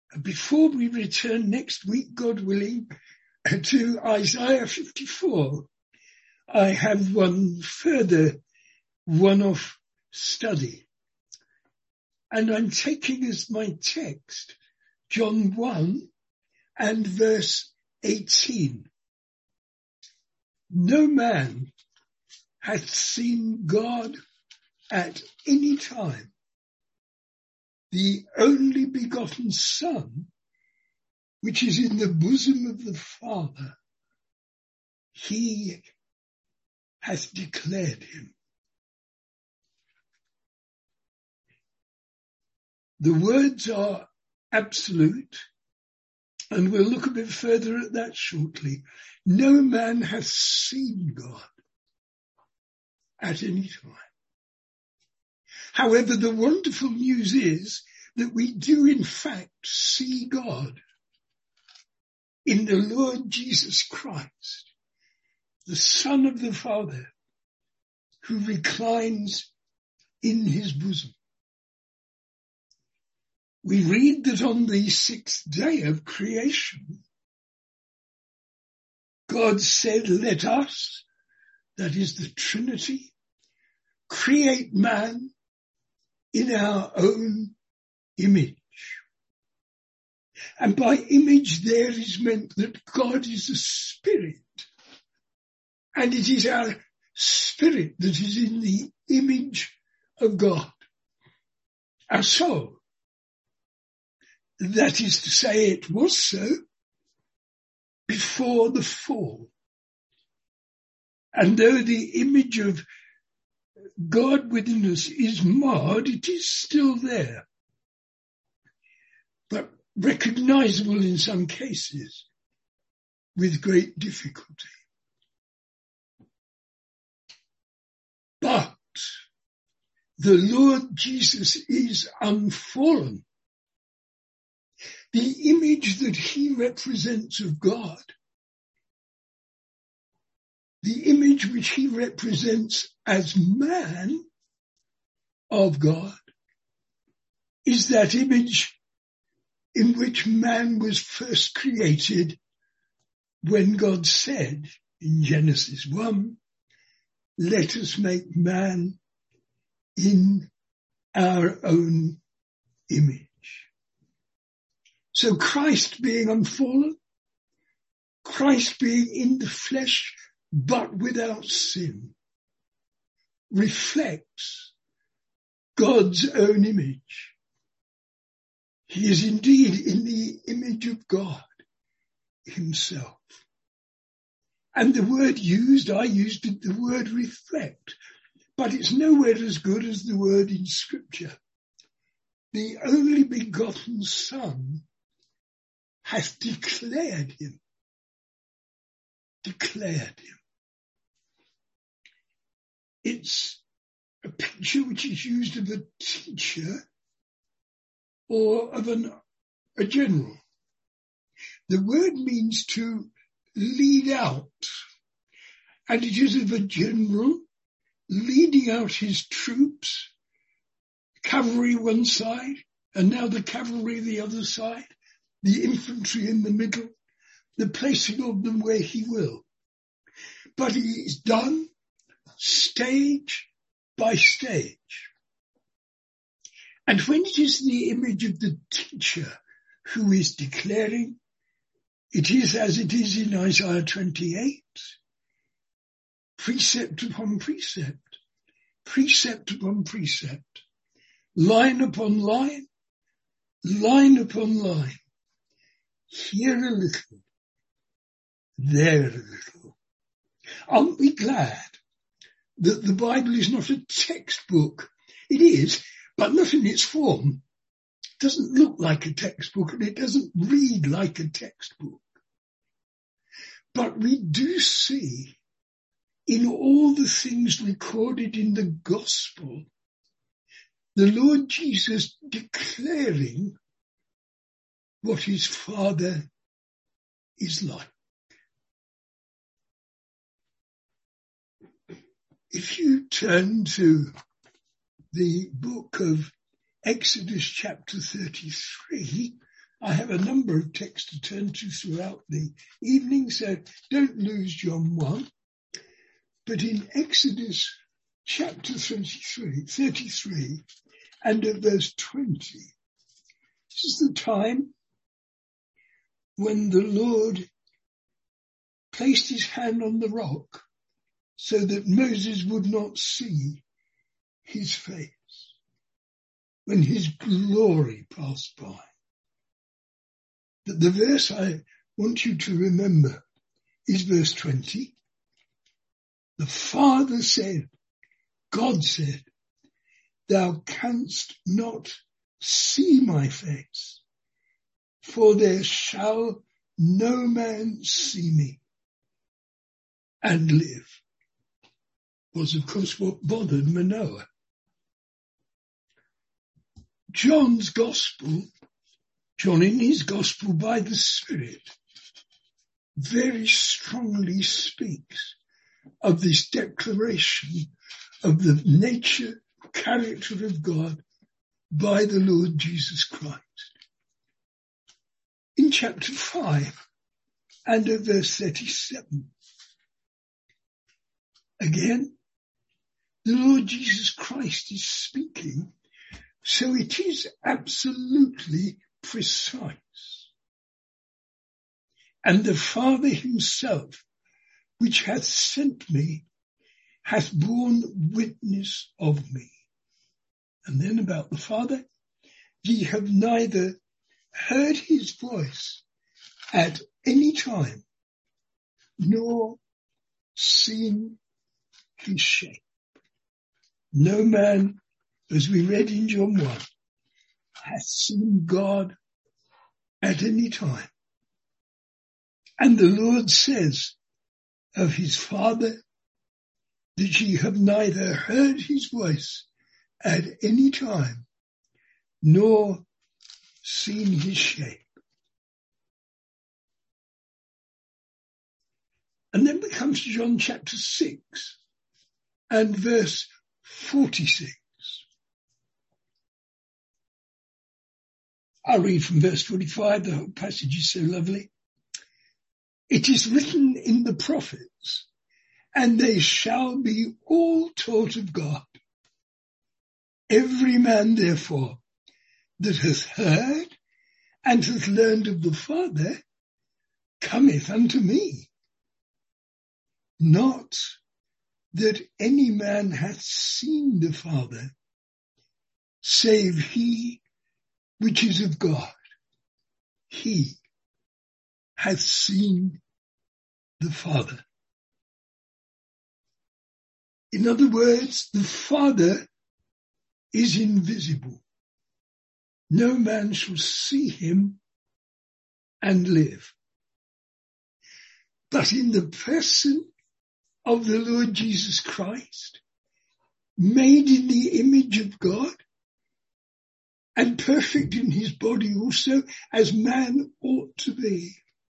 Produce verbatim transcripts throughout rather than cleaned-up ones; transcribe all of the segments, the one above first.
before we return next week, God willing, to Isaiah fifty-four, I have one further one-off study. And I'm taking as my text John one and verse eighteen. No man hath seen God at any time. The only begotten Son, which is in the bosom of the Father, he hath declared him. The words are absolute, and we'll look a bit further at that shortly. No man hath seen God at any time. However, the wonderful news is that we do in fact see God in the Lord Jesus Christ, the Son of the Father, who reclines in his bosom. We read that on the sixth day of creation, God said, let us, that is the Trinity, create man in our own image. And by image there is meant that God is a spirit, and it is our spirit that is in the image of God, our soul. That is to say, it was so before the fall. And though the image of God within us is marred, it is still there, but recognizable in some cases with great difficulty. But the Lord Jesus is unfallen. The image that he represents of God, the image which he represents as man of God, is that image in which man was first created when God said in Genesis one, let us make man in our own image. So Christ being unfallen, Christ being in the flesh but without sin, reflects God's own image. He is indeed in the image of God himself. And the word used, I used it, the word reflect, but it's nowhere as good as the word in Scripture. The only begotten Son hath declared him. Declared him. It's a picture which is used of a teacher or of an, a general. The word means to lead out, and it is of a general leading out his troops, cavalry one side, and now the cavalry the other side, the infantry in the middle, the placing of them where he will. But it is done stage by stage. And when it is the image of the teacher who is declaring, it is as it is in Isaiah twenty-eight, precept upon precept, precept upon precept, line upon line, line upon line, here a little, there a little. Aren't we glad that the Bible is not a textbook? It is, but not in its form. It doesn't look like a textbook and it doesn't read like a textbook. But we do see in all the things recorded in the gospel, the Lord Jesus declaring what his Father is like. If you turn to the book of Exodus chapter thirty-three, I have a number of texts to turn to throughout the evening, so don't lose John one. But in Exodus chapter thirty-three, thirty-three and at verse twenty, this is the time when the Lord placed his hand on the rock so that Moses would not see his face, when his glory passed by. But the verse I want you to remember is verse twenty. The Father said, God said, thou canst not see my face, for there shall no man see me and live. Was of course what bothered Manoah. John's gospel, John in his gospel by the Spirit, very strongly speaks of this declaration of the nature, character of God by the Lord Jesus Christ. In chapter five and at verse thirty-seven, again, the Lord Jesus Christ is speaking, so it is absolutely precise. And the Father himself, which hath sent me, hath borne witness of me. And then about the Father, ye have neither heard his voice at any time, nor seen his shape. No man, as we read in John one, hath seen God at any time. And the Lord says of his Father that ye have neither heard his voice at any time, nor seen his shape. And then we come to John chapter six and verse forty-six. I'll read from verse forty-five. The whole passage is so lovely. It is written in the prophets, and they shall be all taught of God. Every man, therefore, that hath heard and hath learned of the Father cometh unto me. Not that any man hath seen the Father, save he which is of God. He hath seen the Father. In other words, the Father is invisible. No man shall see him and live. But in the person of the Lord Jesus Christ, made in the image of God, and perfect in his body also, as man ought to be,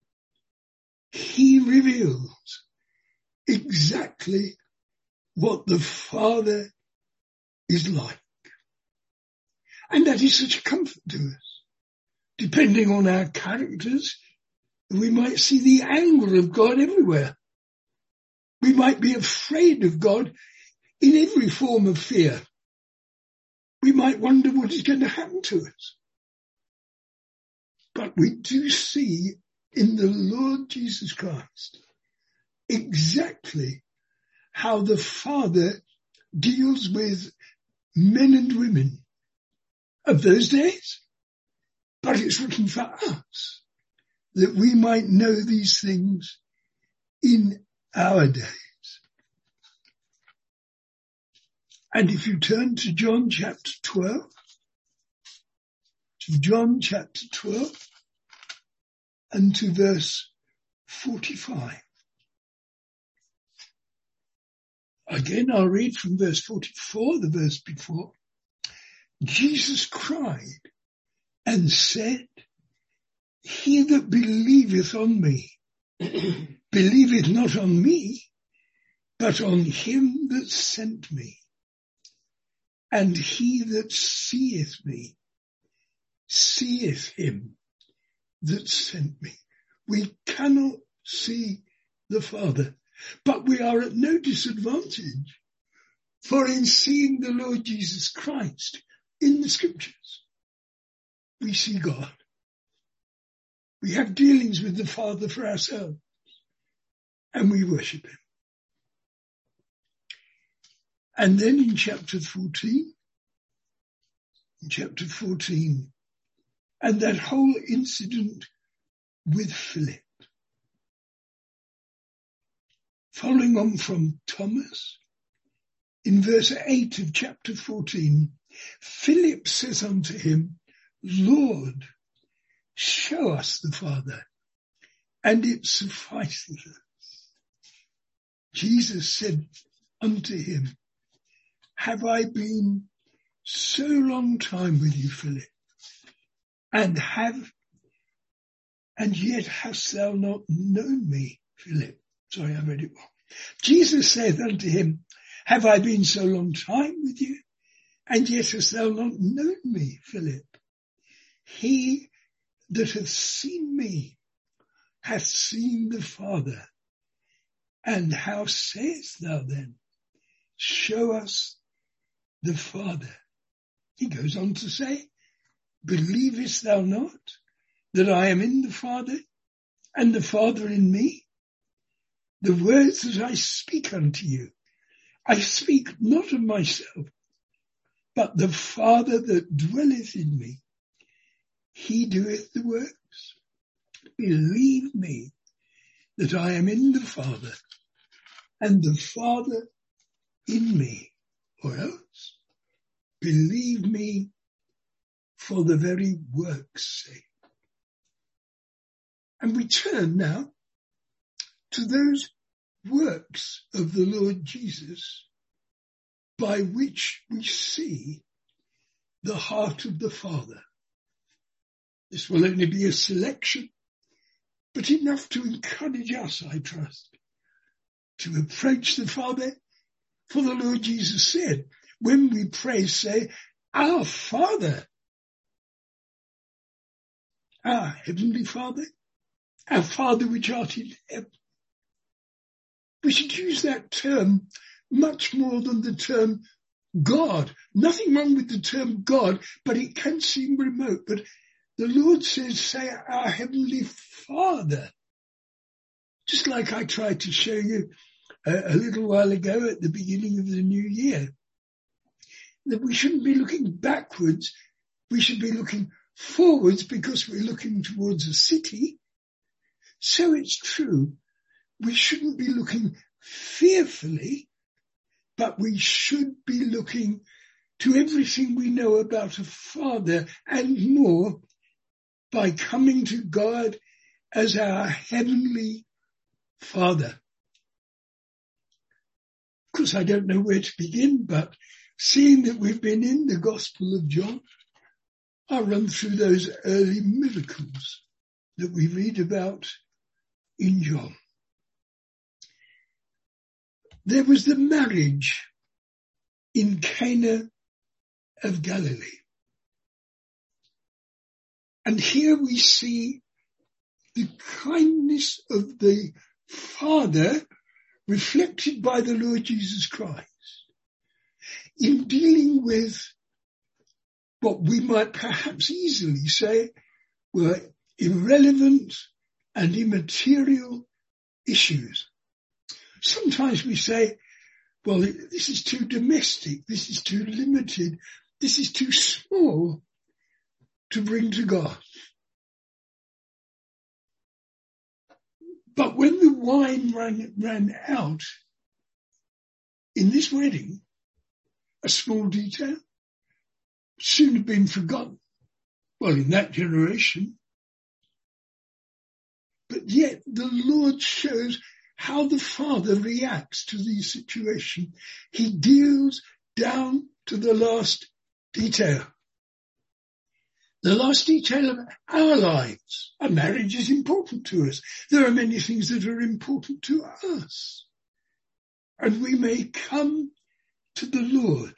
he reveals exactly what the Father is like. And that is such a comfort to us. Depending on our characters, we might see the anger of God everywhere. We might be afraid of God in every form of fear. We might wonder what is going to happen to us. But we do see in the Lord Jesus Christ exactly how the Father deals with men and women of those days. But it's written for us that we might know these things in our days. And if you turn to John chapter twelve, to John chapter twelve, and to verse forty-five. Again, I'll read from verse forty-four, the verse before. Jesus cried and said, he that believeth on me, believeth not on me, but on him that sent me. And he that seeth me, seeth him that sent me. We cannot see the Father, but we are at no disadvantage, for in seeing the Lord Jesus Christ in the scriptures, we see God. We have dealings with the Father for ourselves, and we worship him. And then in chapter fourteen, in chapter fourteen, and that whole incident with Philip, following on from Thomas, in verse eight of chapter fourteen, Philip says unto him, Lord, show us the Father, and it sufficeth us. Jesus said unto him, have I been so long time with you, Philip, and have, and yet hast thou not known me, Philip? Sorry, I read it wrong. Jesus saith unto him, have I been so long time with you, and yet hast thou not known me, Philip? He that hath seen me hath seen the Father. And how sayest thou then, show us the Father? He goes on to say, believest thou not that I am in the Father, and the Father in me? The words that I speak unto you, I speak not of myself, but the Father that dwelleth in me, he doeth the works. Believe me that I am in the Father, and the Father in me, or else believe me for the very work's sake. And we turn now to those works of the Lord Jesus by which we see the heart of the Father. This will only be a selection, but enough to encourage us, I trust, to approach the Father. For the Lord Jesus said, when we pray, say, our Father, our Heavenly Father, our Father which art in heaven. We should use that term much more than the term God. Nothing wrong with the term God, but it can seem remote. But the Lord says, say our Heavenly Father. Just like I tried to show you a, a little while ago at the beginning of the new year, that we shouldn't be looking backwards. We should be looking forwards because we're looking towards a city. So it's true. We shouldn't be looking fearfully, but we should be looking to everything we know about a Father and more by coming to God as our Heavenly Father. Of course, I don't know where to begin, but seeing that we've been in the Gospel of John, I'll run through those early miracles that we read about in John. There was the marriage in Cana of Galilee. And here we see the kindness of the Father reflected by the Lord Jesus Christ in dealing with what we might perhaps easily say were irrelevant and immaterial issues. Sometimes we say, well, this is too domestic, this is too limited, this is too small to bring to God. But when the wine ran, ran out in this wedding, a small detail soon had been forgotten. Well, in that generation. But yet the Lord shows how the Father reacts to these situations. He deals down to the last detail. The last detail of our lives. A marriage is important to us. There are many things that are important to us. And we may come to the Lord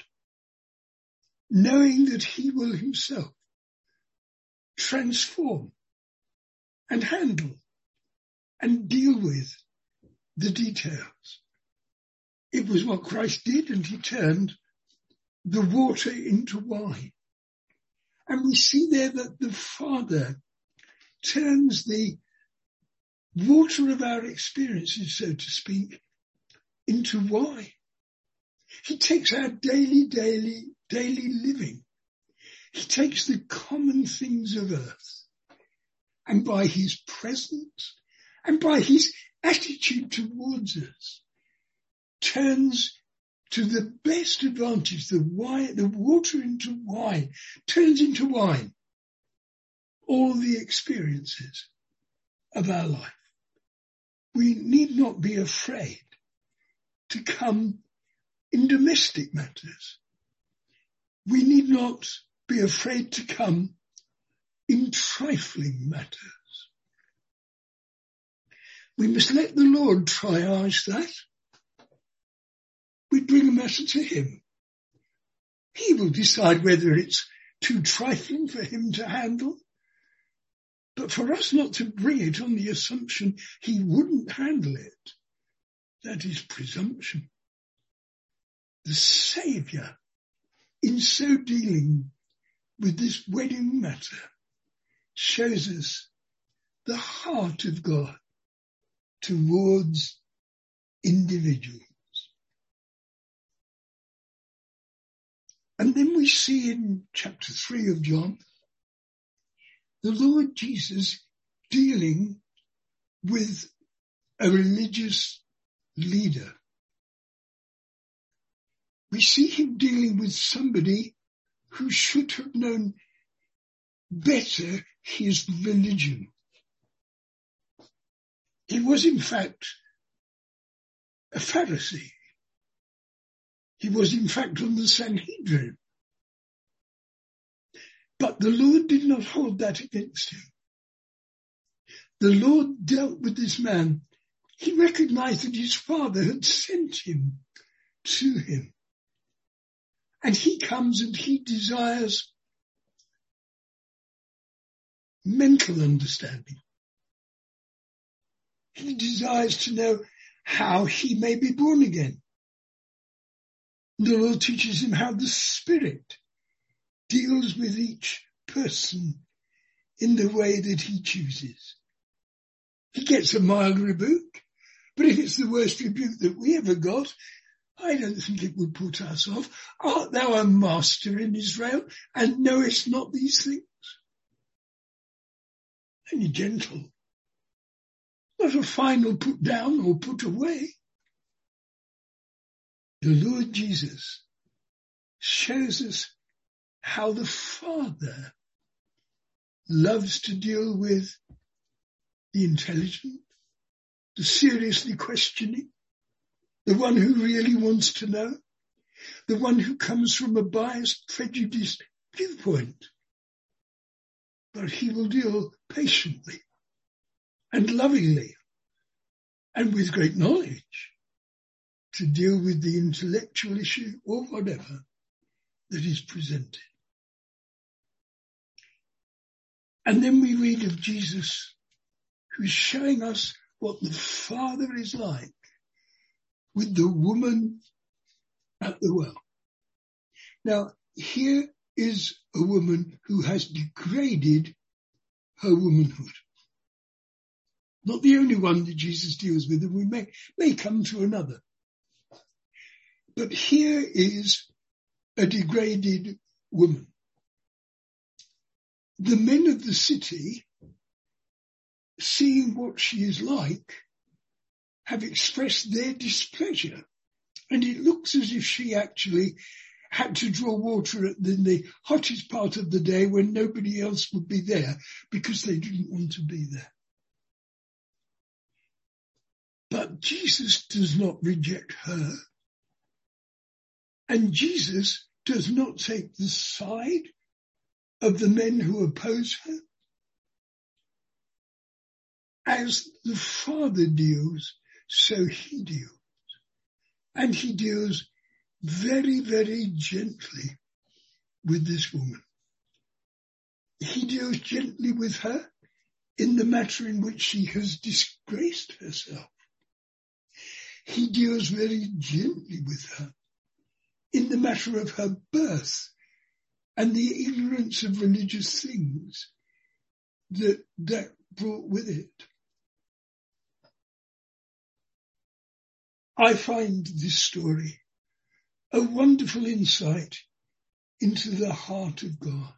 knowing that he will himself transform and handle and deal with the details. It was what Christ did, and he turned the water into wine. And we see there that the Father turns the water of our experiences, so to speak, into wine. He takes our daily, daily, daily living. He takes the common things of earth, and by his presence and by his attitude towards us, turns to the best advantage the wine, the water into wine, turns into wine all the experiences of our life. We need not be afraid to come in domestic matters. We need not be afraid to come in trifling matters. We must let the Lord triage that. We bring a matter to him. He will decide whether it's too trifling for him to handle. But for us not to bring it on the assumption he wouldn't handle it, that is presumption. The Saviour, in so dealing with this wedding matter, shows us the heart of God towards individuals. And then we see in chapter three of John, the Lord Jesus dealing with a religious leader. We see him dealing with somebody who should have known better his religion. He was in fact a Pharisee. He was in fact on the Sanhedrin. But the Lord did not hold that against him. The Lord dealt with this man. He recognized that his Father had sent him to him. And he comes and he desires mental understanding. He desires to know how he may be born again. The Lord teaches him how the Spirit deals with each person in the way that he chooses. He gets a mild rebuke, but if it's the worst rebuke that we ever got, I don't think it would put us off. Art thou a master in Israel, and knowest not these things? Only gentle, not a final put down or put away. The Lord Jesus shows us how the Father loves to deal with the intelligent, the seriously questioning, the one who really wants to know, the one who comes from a biased, prejudiced viewpoint. But he will deal patiently and lovingly and with great knowledge to deal with the intellectual issue or whatever that is presented. And then we read of Jesus, who's showing us what the Father is like with the woman at the well. Now, here is a woman who has degraded her womanhood. Not the only one that Jesus deals with, and we may, may come to another. But here is a degraded woman. The men of the city, seeing what she is like, have expressed their displeasure. And it looks as if she actually had to draw water at the, the hottest part of the day when nobody else would be there because they didn't want to be there. But Jesus does not reject her. And Jesus does not take the side of the men who oppose her. As the Father deals, so he deals. And he deals very, very gently with this woman. He deals gently with her in the matter in which she has disgraced herself. He deals very gently with her in the matter of her birth and the ignorance of religious things that that brought with it. I find this story a wonderful insight into the heart of God.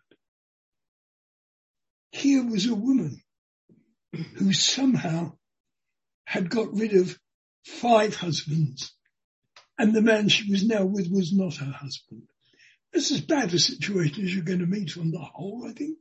Here was a woman who somehow had got rid of five husbands, and the man she was now with was not her husband. That's as bad a situation as you're going to meet on the whole, I think.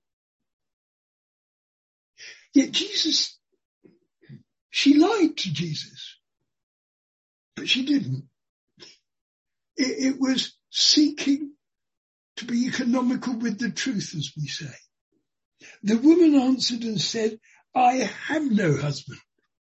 Yet Jesus, she lied to Jesus, but she didn't. It, it was seeking to be economical with the truth, as we say. The woman answered and said, I have no husband.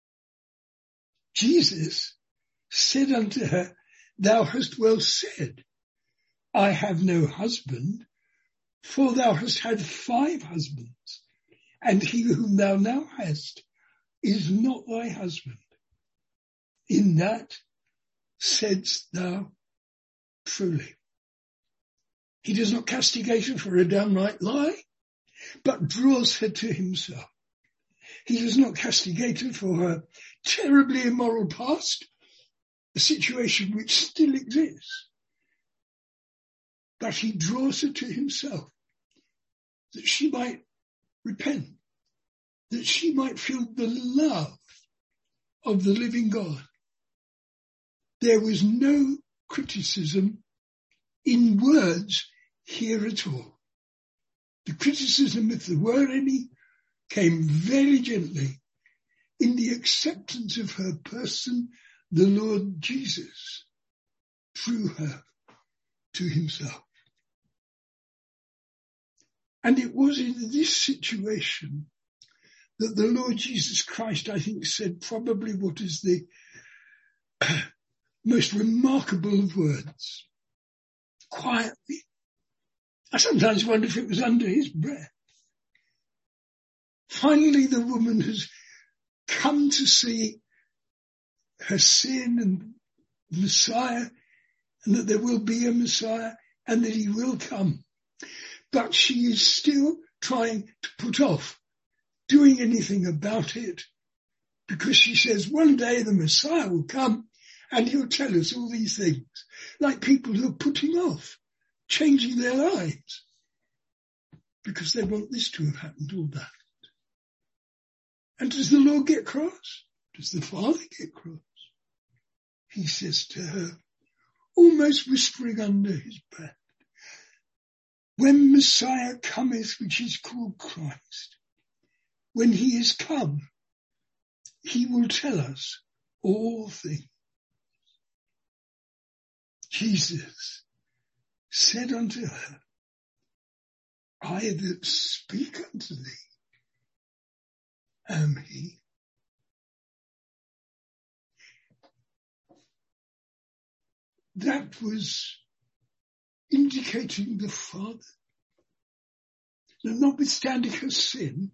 Jesus said unto her, thou hast well said, I have no husband, for thou hast had five husbands, and he whom thou now hast is not thy husband. In that saidst thou truly. He does not castigate her for a downright lie, but draws her to himself. He does not castigate her for her terribly immoral past, a situation which still exists. But he draws her to himself, that she might repent, that she might feel the love of the living God. There was no criticism in words here at all. The criticism, if there were any, came very gently in the acceptance of her person, the Lord Jesus drew her to himself. And it was in this situation that the Lord Jesus Christ, I think, said probably what is the most remarkable of words. Quietly. I sometimes wonder if it was under his breath. Finally, the woman has come to see her sin and the Messiah, and that there will be a Messiah, and that he will come. But she is still trying to put off doing anything about it, because she says one day the Messiah will come and he'll tell us all these things, like people who are putting off changing their lives because they want this to have happened or that. And does the Lord get cross? Does the Father get cross? He says to her, almost whispering under his breath, when Messiah cometh, which is called Christ, when he is come, he will tell us all things. Jesus said unto her, I that speak unto thee am he. That was indicating the Father, that notwithstanding her sin,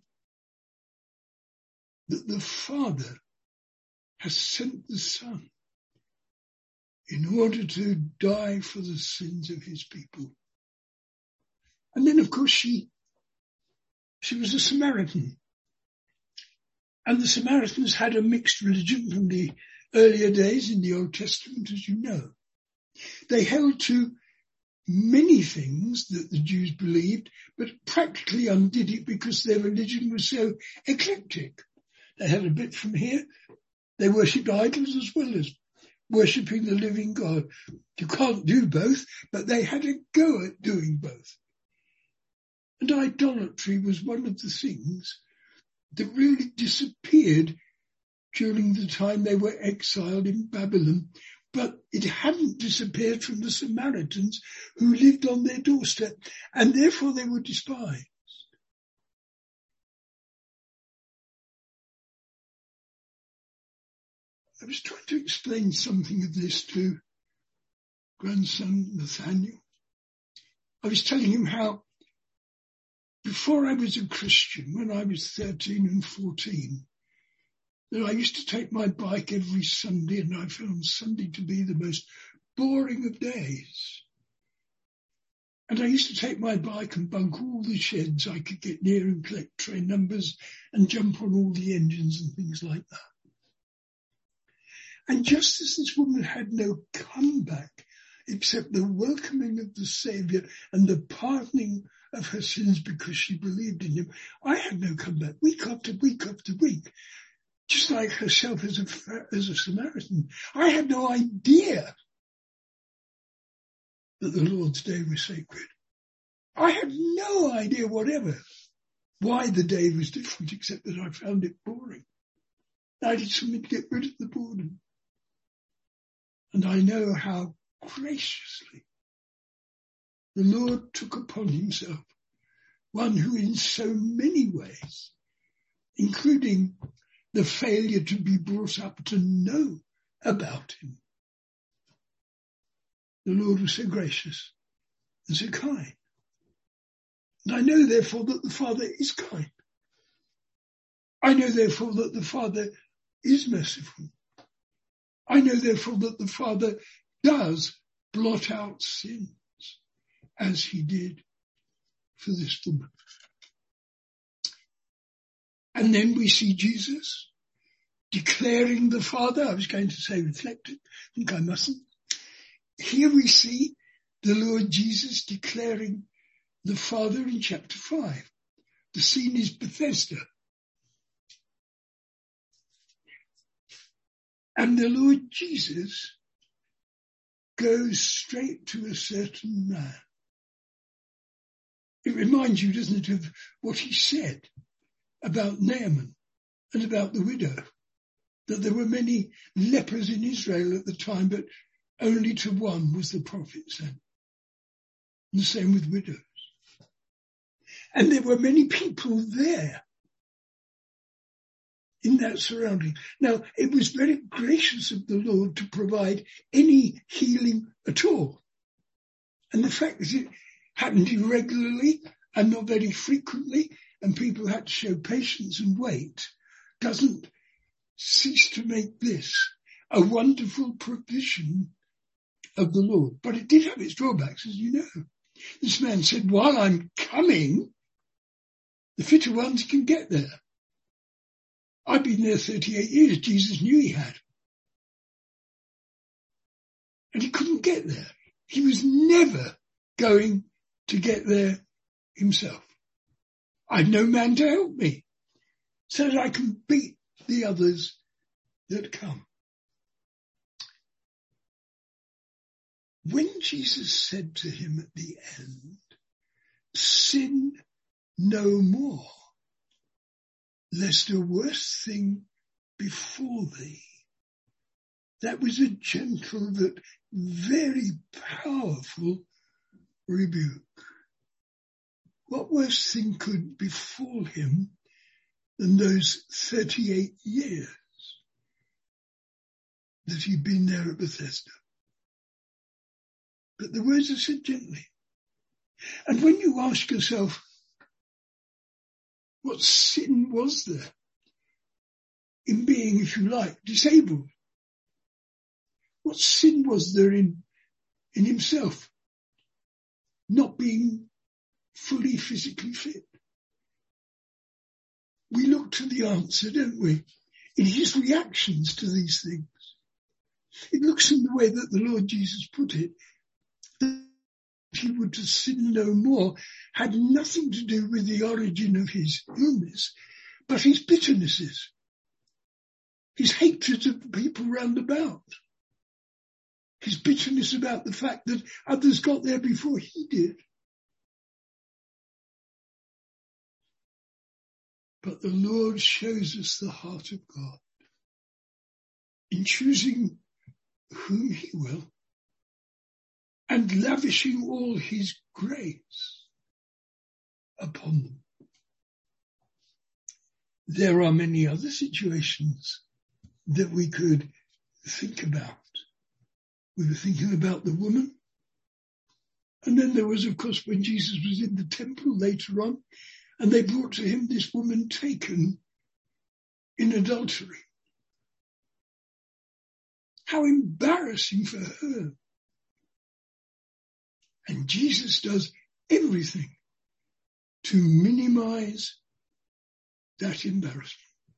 that the Father has sent the Son in order to die for the sins of his people. And then, of course, she, she was a Samaritan. And the Samaritans had a mixed religion from the earlier days in the Old Testament, as you know. They held to many things that the Jews believed, but practically undid it because their religion was so eclectic. They had a bit from here. They worshipped idols as well as worshipping the living God. You can't do both, but they had a go at doing both. And idolatry was one of the things that really disappeared during the time they were exiled in Babylon. But it hadn't disappeared from the Samaritans who lived on their doorstep, and therefore they were despised. I was trying to explain something of this to grandson Nathaniel. I was telling him how before I was a Christian, when I was thirteen and fourteen, that I used to take my bike every Sunday, and I found Sunday to be the most boring of days. And I used to take my bike and bunk all the sheds I could get near and collect train numbers and jump on all the engines and things like that. And just as this woman had no comeback except the welcoming of the Saviour and the pardoning of her sins because she believed in him, I had no comeback week after week after week, just like herself as a, as a Samaritan. I had no idea that the Lord's Day was sacred. I had no idea whatever why the day was different, except that I found it boring. I did something to get rid of the boredom. And I know how graciously the Lord took upon himself one who in so many ways, including the failure to be brought up to know about him, the Lord was so gracious and so kind. And I know therefore that the Father is kind. I know therefore that the Father is merciful. I know therefore that the Father does blot out sins as he did for this woman. And then we see Jesus declaring the Father. I was going to say reflected. I think I mustn't. Here we see the Lord Jesus declaring the Father in chapter five. The scene is Bethesda. And the Lord Jesus goes straight to a certain man. It reminds you, doesn't it, of what he said about Naaman and about the widow, that there were many lepers in Israel at the time, but only to one was the prophet sent. And the same with widows. And there were many people there in that surrounding. Now, it was very gracious of the Lord to provide any healing at all. And the fact that it happened irregularly and not very frequently, and people had to show patience and wait, doesn't cease to make this a wonderful provision of the Lord. But it did have its drawbacks, as you know. This man said, while I'm coming, the fitter ones can get there. I've been there thirty-eight years. Jesus knew he had. And he couldn't get there. He was never going to get there himself. I've no man to help me so that I can beat the others that come. When Jesus said to him at the end, sin no more, lest a worse thing befall thee, that was a gentle but very powerful rebuke. What worse thing could befall him than those thirty-eight years that he'd been there at Bethesda? But the words are said gently. And when you ask yourself, what sin was there in being, if you like, disabled? What sin was there in, in himself not being fully physically fit? We look to the answer, don't we, in his reactions to these things. It looks in the way that the Lord Jesus put it, that he would to sin no more had nothing to do with the origin of his illness, but his bitternesses, his hatred of the people round about, his bitterness about the fact that others got there before he did. But the Lord shows us the heart of God in choosing whom he will and lavishing all his grace upon them. There are many other situations that we could think about. We were thinking about the woman. And then there was, of course, when Jesus was in the temple later on, and they brought to him this woman taken in adultery. How embarrassing for her. And Jesus does everything to minimize that embarrassment.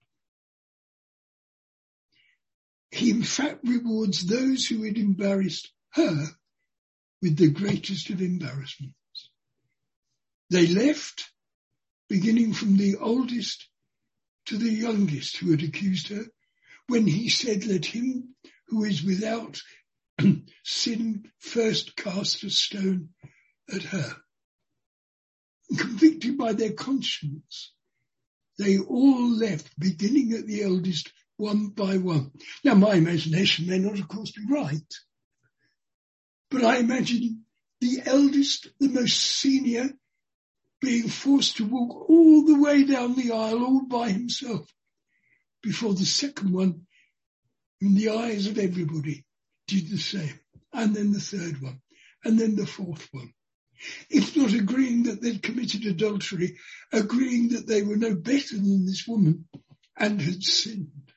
He in fact rewards those who had embarrassed her with the greatest of embarrassments. They left, beginning from the oldest to the youngest who had accused her, when he said, "Let him who is without sin first cast a stone at her." And convicted by their conscience, they all left, beginning at the eldest, one by one. Now, my imagination may not, of course, be right, but I imagine the eldest, the most senior, being forced to walk all the way down the aisle all by himself, before the second one, in the eyes of everybody, did the same. And then the third one, and then the fourth one. If not agreeing that they'd committed adultery, agreeing that they were no better than this woman and had sinned.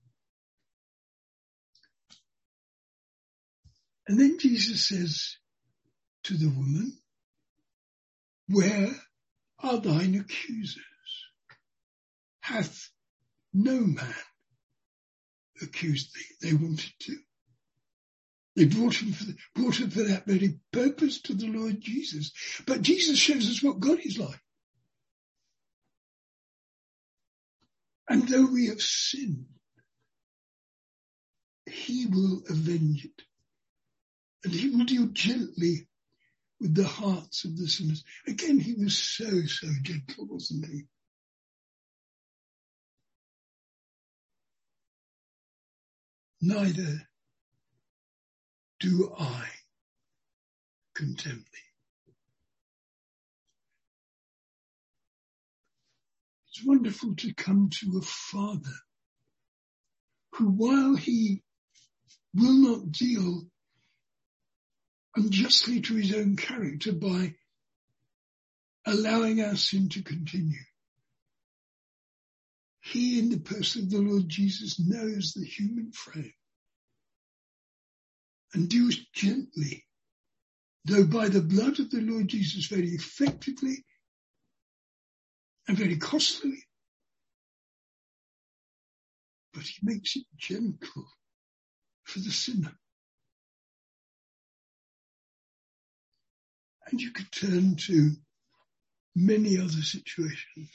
And then Jesus says to the woman, "Where are thine accusers? Hath no man accused thee?" They wanted to. They brought him for, the, brought him for that very purpose to the Lord Jesus. But Jesus shows us what God is like. And though we have sinned, he will avenge it. And he will deal gently with the hearts of the sinners. Again, he was so, so gentle, wasn't he? Neither do I contemn thee. It's wonderful to come to a Father who, while he will not deal unjustly to his own character by allowing our sin to continue, he, in the person of the Lord Jesus, knows the human frame and deals gently, though by the blood of the Lord Jesus very effectively and very costly, but he makes it gentle for the sinner. And you could turn to many other situations.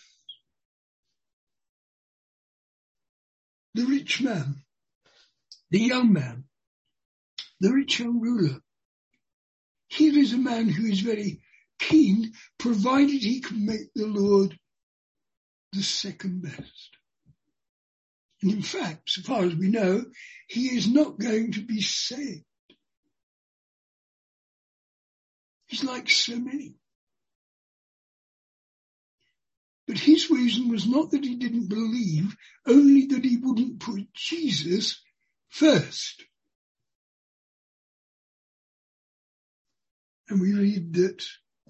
The rich man, the young man, the rich young ruler. Here is a man who is very keen, provided he can make the Lord the second best. And in fact, so far as we know, he is not going to be saved. He's like so many. But his reason was not that he didn't believe, only that he wouldn't put Jesus first. And we read that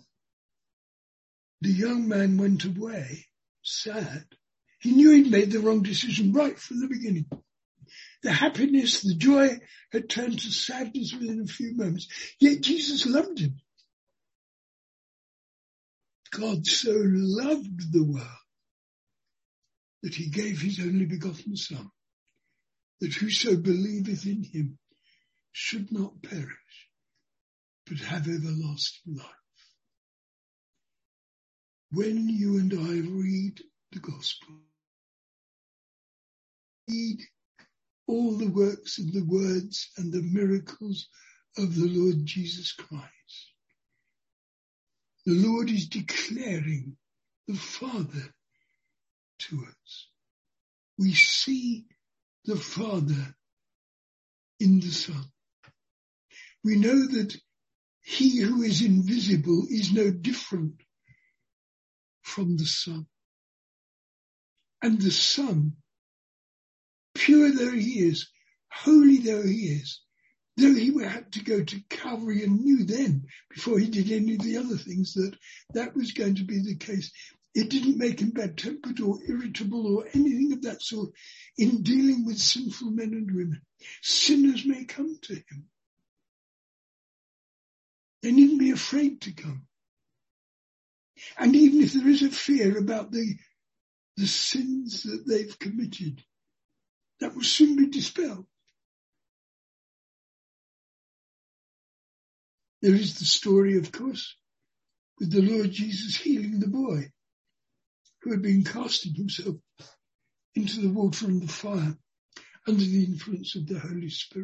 the young man went away sad. He knew he'd made the wrong decision right from the beginning. The happiness, the joy had turned to sadness within a few moments. Yet Jesus loved him. God so loved the world that he gave his only begotten Son, that whoso believeth in him should not perish, but have everlasting life. When you and I read the gospel, read all the works and the words and the miracles of the Lord Jesus Christ, the Lord is declaring the Father to us. We see the Father in the Son. We know that he who is invisible is no different from the Son. And the Son, pure though he is, holy though he is, though he had to go to Calvary and knew then, before he did any of the other things, that that was going to be the case, It didn't make him bad-tempered or irritable or anything of that sort in dealing with sinful men and women. Sinners may come to him. They needn't be afraid to come. And even if there is a fear about the, the sins that they've committed, that will soon be dispelled. There is the story, of course, with the Lord Jesus healing the boy who had been casting himself into the water and the fire under the influence of the Holy Spirit.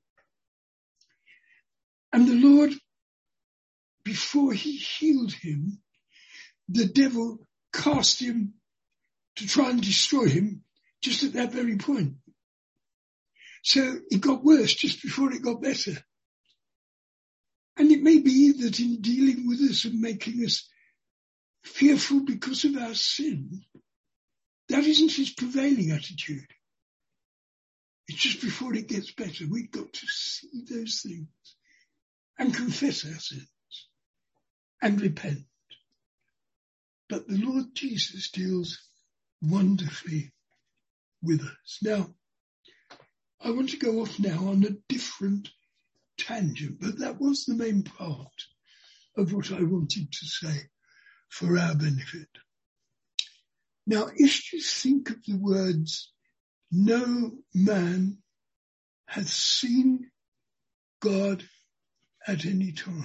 And the Lord, before he healed him, the devil cast him to try and destroy him just at that very point. So it got worse just before it got better. And it may be that in dealing with us and making us fearful because of our sin, that isn't his prevailing attitude. It's just before it gets better. We've got to see those things and confess our sins and repent. But the Lord Jesus deals wonderfully with us. Now, I want to go off now on a different tangent, but that was the main part of what I wanted to say for our benefit. Now, if you think of the words, no man hath seen God at any time.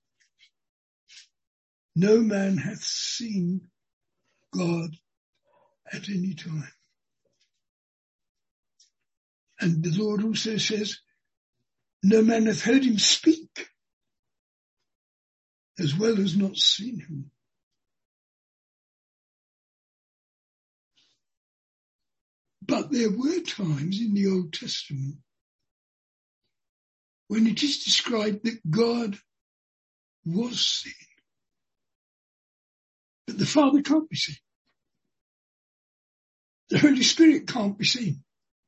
No man hath seen God at any time. And the Lord also says, no man hath heard him speak, as well as not seen him. But there were times in the Old Testament when it is described that God was seen, but the Father can't be seen. The Holy Spirit can't be seen.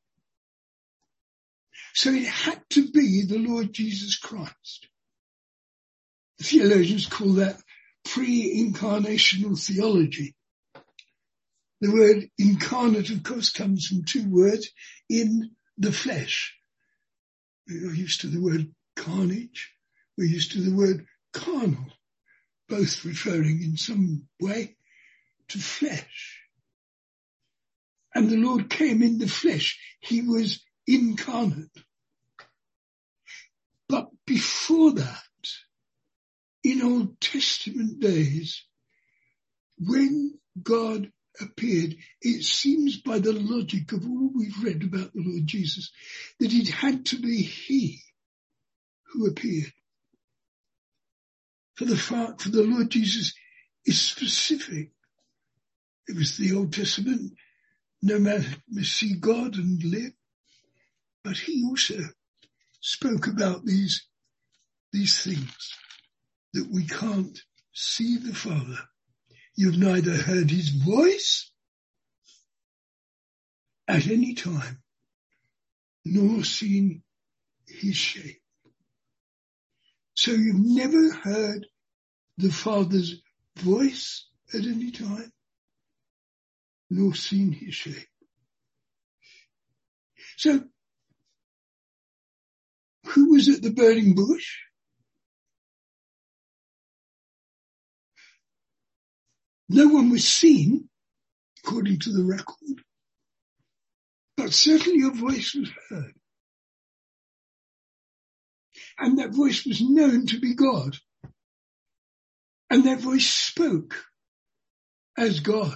So it had to be the Lord Jesus Christ. The theologians call that pre-incarnational theology. The word incarnate, of course, comes from two words, in the flesh. We're used to the word carnage. We're used to the word carnal, both referring in some way to flesh. And the Lord came in the flesh. He was incarnate. But before that, in Old Testament days, when God appeared, it seems by the logic of all we've read about the Lord Jesus that it had to be he who appeared. For the for the Lord Jesus is specific. It was the Old Testament, no man may see God and live, but he also spoke about these, these things, that we can't see the Father. You've neither heard his voice at any time, nor seen his shape. So you've never heard the Father's voice at any time, nor seen his shape. So, who was at the burning bush? No one was seen, according to the record, but certainly a voice was heard. And that voice was known to be God. And that voice spoke as God.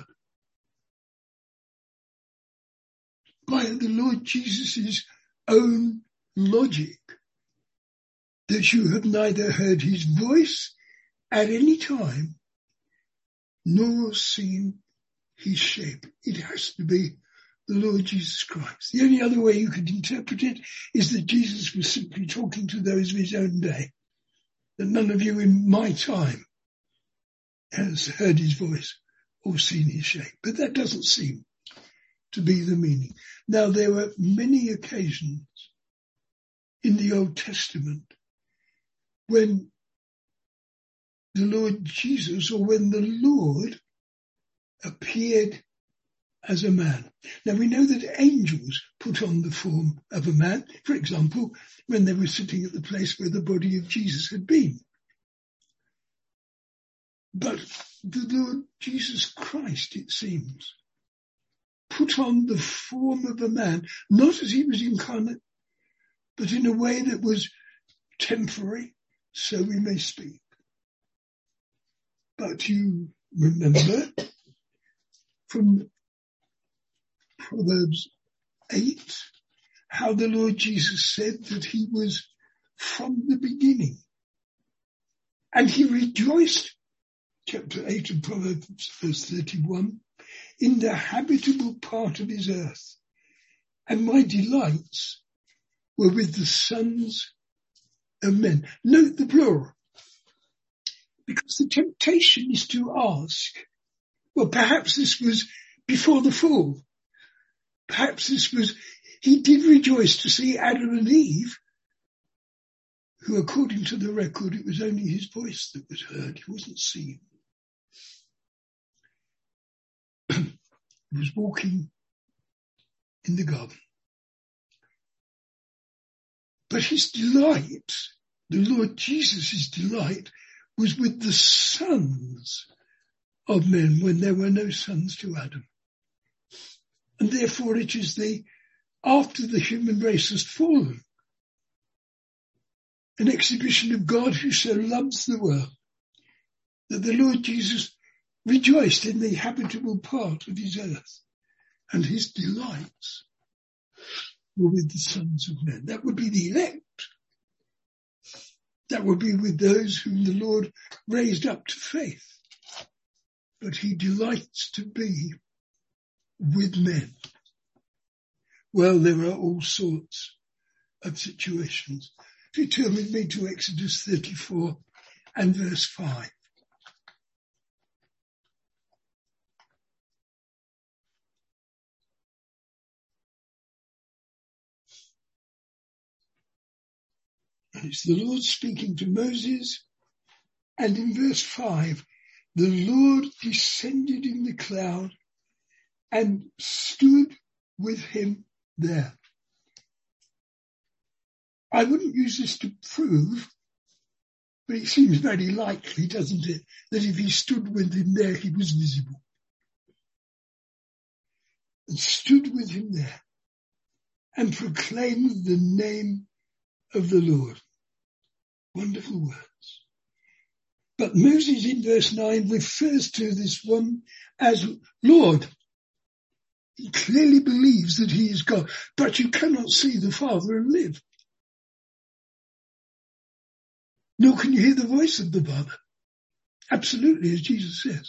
By the Lord Jesus' own logic, that you have neither heard his voice at any time, nor seen his shape. It has to be the Lord Jesus Christ. The only other way you could interpret it is that Jesus was simply talking to those of his own day, that none of you in my time has heard his voice or seen his shape. But that doesn't seem to be the meaning. Now, there were many occasions in the Old Testament when the Lord Jesus, or when the Lord appeared as a man. Now we know that angels put on the form of a man, for example, when they were sitting at the place where the body of Jesus had been. But the Lord Jesus Christ, it seems, put on the form of a man, not as he was incarnate, but in a way that was temporary, so we may speak. But you remember from Proverbs eight, how the Lord Jesus said that he was from the beginning. And he rejoiced, chapter eight of Proverbs, verse thirty-one, in the habitable part of his earth. And my delights were with the sons of men. Note the plural. Because the temptation is to ask, well, perhaps this was before the fall. Perhaps this was, he did rejoice to see Adam and Eve, who according to the record, it was only his voice that was heard. He wasn't seen. He was walking in the garden. But his delight, the Lord Jesus' delight, was with the sons of men when there were no sons to Adam. And therefore it is the, after the human race has fallen, an exhibition of God who so loves the world, that the Lord Jesus rejoiced in the habitable part of his earth, and his delights were with the sons of men. That would be the elect. That would be with those whom the Lord raised up to faith. But he delights to be with men. Well, there are all sorts of situations. If you turn with me to Exodus thirty-four and verse five. It's the Lord speaking to Moses, and in verse five, the Lord descended in the cloud and stood with him there. I wouldn't use this to prove, but it seems very likely, doesn't it, that if he stood with him there, he was visible. And stood with him there and proclaimed the name of the Lord. Wonderful words. But Moses in verse nine refers to this one as Lord. He clearly believes that he is God, but you cannot see the Father and live. Nor can you hear the voice of the Father. Absolutely, as Jesus says.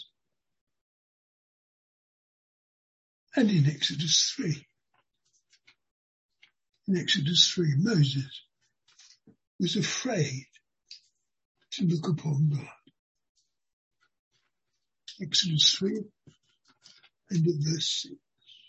And in Exodus three, in Exodus three, Moses was afraid to look upon God. Exodus three and at verse six.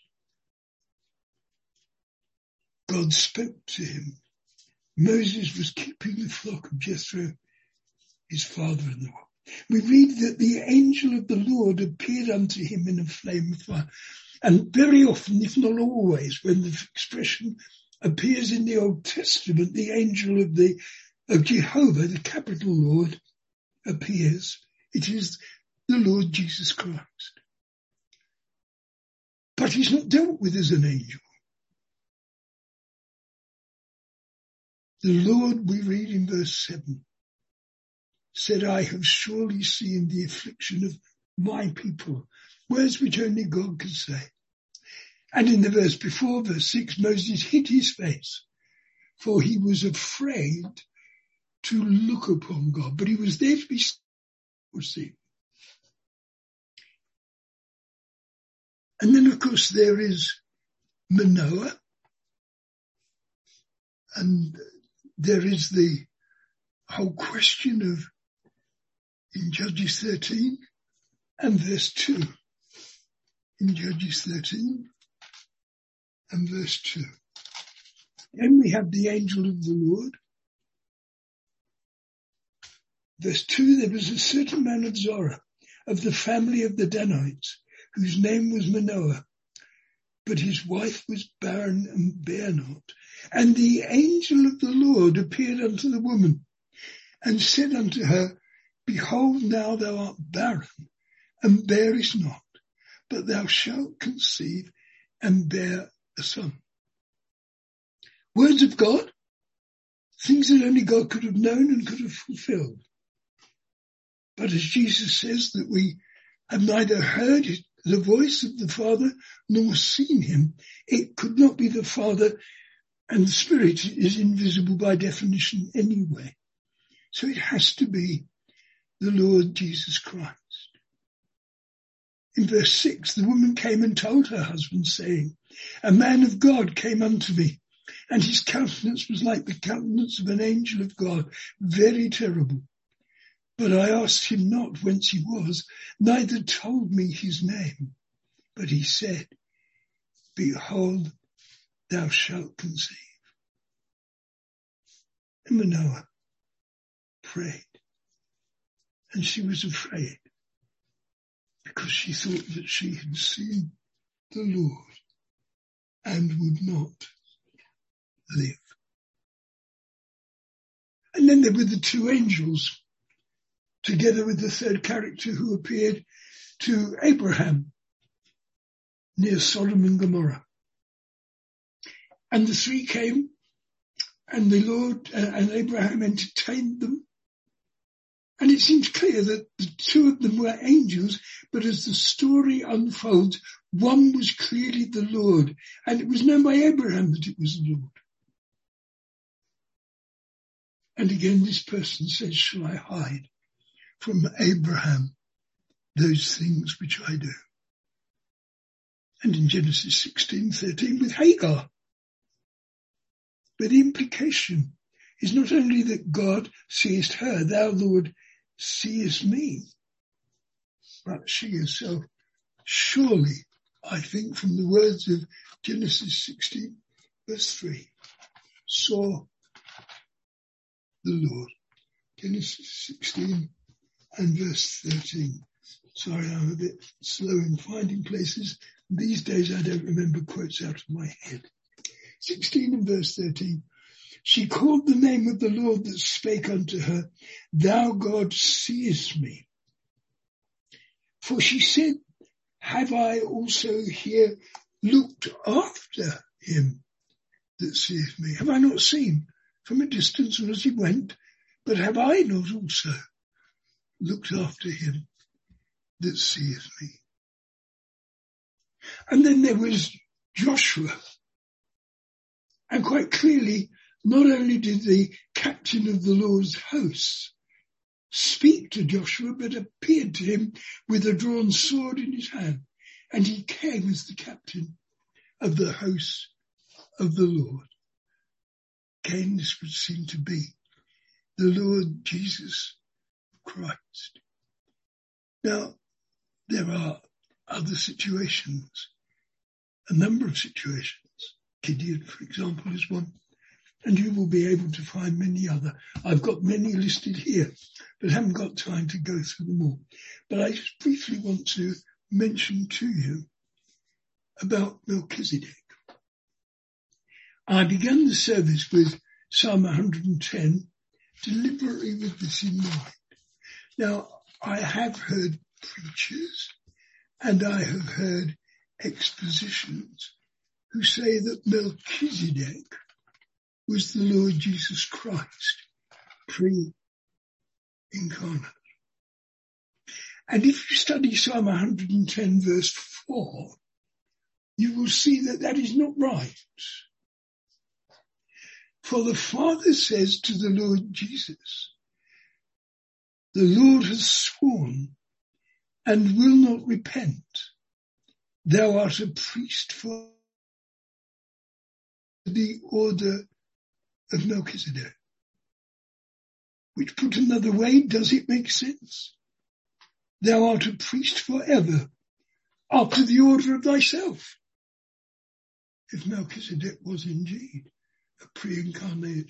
God spoke to him. Moses was keeping the flock of Jethro, his father-in-law. We read that the angel of the Lord appeared unto him in a flame of fire. And very often, if not always, when the expression appears in the Old Testament, the angel of the of Jehovah, the capital Lord, appears. It is the Lord Jesus Christ. But he's not dealt with as an angel. The Lord, we read in verse seven, said, I have surely seen the affliction of my people. Words which only God can say. And in the verse before, verse six, Moses hid his face, for he was afraid to look upon God. But he was there to be seen. And then, of course, there is Manoah. And there is the whole question of, in Judges thirteen and verse two. In Judges thirteen and verse two. Then we have the angel of the Lord. Verse two, there was a certain man of Zorah, of the family of the Danites, whose name was Manoah, but his wife was barren and bare not. And the angel of the Lord appeared unto the woman, and said unto her, Behold, now thou art barren, and bearest not, but thou shalt conceive and bear a son. Words of God, things that only God could have known and could have fulfilled. But as Jesus says that we have neither heard the voice of the Father nor seen him, it could not be the Father, and the Spirit is invisible by definition anyway. So it has to be the Lord Jesus Christ. In verse six, the woman came and told her husband, saying, A man of God came unto me, and his countenance was like the countenance of an angel of God, very terrible. But I asked him not whence he was, neither told me his name. But he said, Behold, thou shalt conceive. And Manoah prayed, and she was afraid, because she thought that she had seen the Lord and would not live. And then there were the two angels, together with the third character who appeared to Abraham near Sodom and Gomorrah. And the three came, and the Lord uh, and Abraham entertained them. And it seems clear that the two of them were angels, but as the story unfolds, one was clearly the Lord, and it was known by Abraham that it was the Lord. And again, this person says, Shall I hide from Abraham those things which I do? And in Genesis sixteen thirteen with Hagar. But the implication is not only that God seest her, thou Lord seest me, but she herself, surely, I think from the words of Genesis sixteen verse three, saw the Lord. Genesis sixteen and verse thirteen. Sorry, I'm a bit slow in finding places. These days I don't remember quotes out of my head. sixteen and verse thirteen. She called the name of the Lord that spake unto her, Thou God seest me. For she said, Have I also here looked after him that seeth me? Have I not seen from a distance as he went? But have I not also looked after him that seeth me? And then there was Joshua. And quite clearly, not only did the captain of the Lord's hosts speak to Joshua, but appeared to him with a drawn sword in his hand. And he came as the captain of the hosts of the Lord. Again, this would seem to be the Lord Jesus Christ. Now, there are other situations, a number of situations. Gideon, for example, is one. And you will be able to find many other. I've got many listed here, but haven't got time to go through them all. But I just briefly want to mention to you about Melchizedek. I began the service with Psalm one hundred ten, deliberately with this in mind. Now, I have heard preachers and I have heard expositions who say that Melchizedek was the Lord Jesus Christ, pre-incarnate. And if you study Psalm one hundred ten verse four, you will see that that is not right. For the Father says to the Lord Jesus, the Lord has sworn and will not repent. Thou art a priest for the order of Melchizedek. Which, put another way, does it make sense? Thou art a priest forever, after the order of thyself. If Melchizedek was indeed a pre-incarnational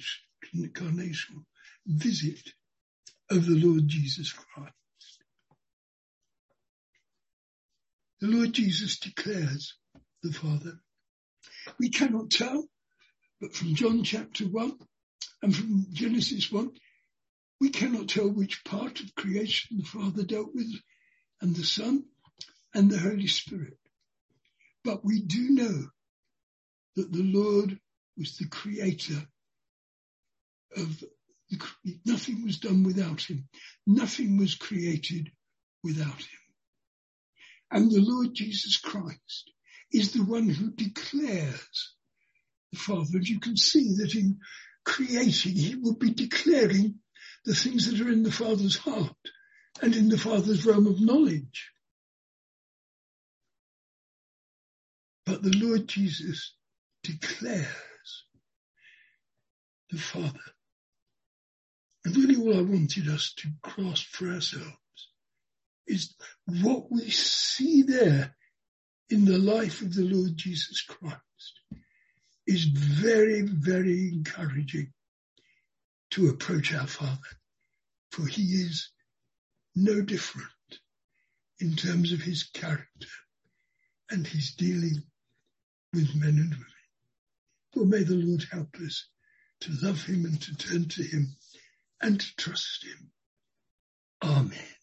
visit of the Lord Jesus Christ. the Lord Jesus declares the Father. We cannot tell, but from John chapter one and from Genesis one, we cannot tell which part of creation the Father dealt with, and the Son and the Holy Spirit. But we do know that the Lord was the creator of the, nothing was done without him. Nothing was created without him. And the Lord Jesus Christ is the one who declares the Father. And you can see that in creating, he will be declaring the things that are in the Father's heart and in the Father's realm of knowledge. But the Lord Jesus declares the Father. And really all I wanted us to grasp for ourselves is what we see there in the life of the Lord Jesus Christ is very, very encouraging to approach our Father, for he is no different in terms of his character and his dealing with men and women. For may the Lord help us to love him and to turn to him and to trust him. Amen.